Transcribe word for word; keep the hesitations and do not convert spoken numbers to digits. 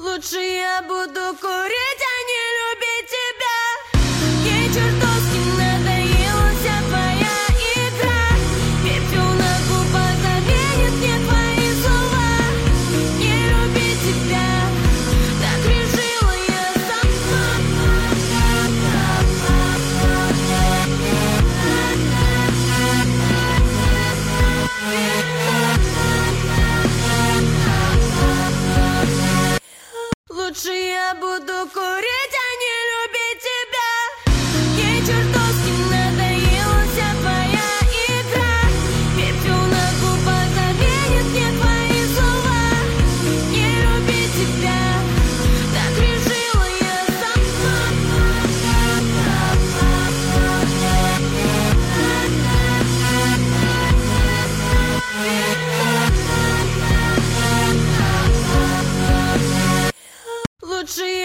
Лучше я буду курить, а не любить тебя. Ей чертовски надоела вся твоя игра. Пепел на губах заменит мне твои слова. Не любить тебя, так решила я сама. Лучше я буду курить, а не любить тебя. Ей чертовски надоела вся твоя игра. Пепел на губах заменит мне твои слова. Не любить тебя, так решила я сама. Лучше